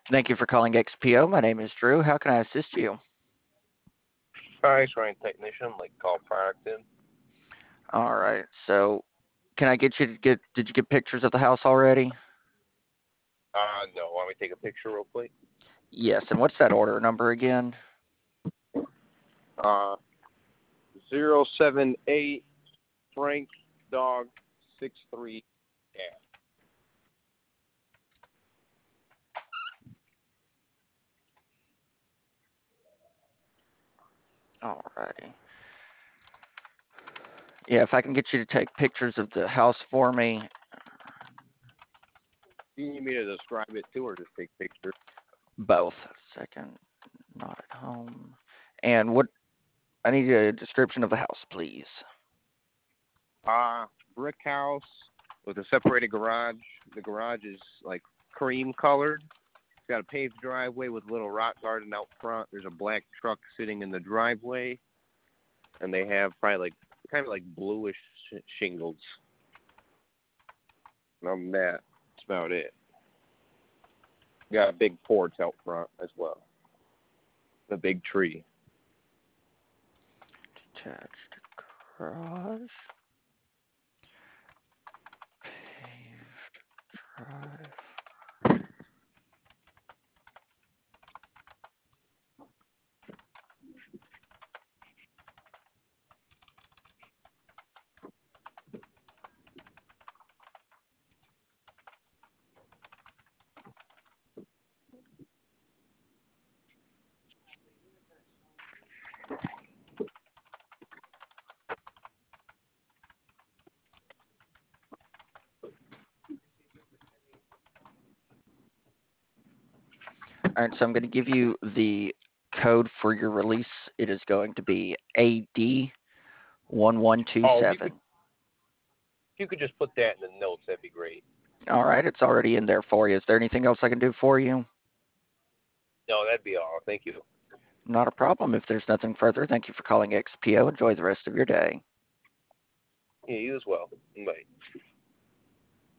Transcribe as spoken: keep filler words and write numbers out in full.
Thank you for calling X P O. My name is Drew. How can I assist you? Hi, Shrine Technician, like call product in. All right. So, can I get you to get? Did you get pictures of the house already? Uh, no, want me to take a picture real quick? Yes. And what's that order number again? Uh, zero seven eight Frank Dog six three. Yeah. All righty. Yeah, if I can get you to take pictures of the house for me, Do you need me to describe it too, or just take pictures? both. Second, not at home. And what? I need a description of the house, please. Uh, brick house with a separated garage. The garage is like cream colored. It's got a paved driveway with a little rock garden out front. There's a black truck sitting in the driveway, and they have probably like kind of like bluish sh- shingles. And other than that, that's about it. Got a big porch out front as well. A big tree. Detached garage, paved drive. All right, so I'm going to give you the code for your release. It is going to be A D Oh, if you could, one one two seven. if you could just put that in the notes, that'd be great. All right, it's already in there for you. Is there anything else I can do for you? No, that'd be all. Thank you. Not a problem. If there's nothing further, thank you for calling X P O. Enjoy the rest of your day. Yeah, you as well. Bye.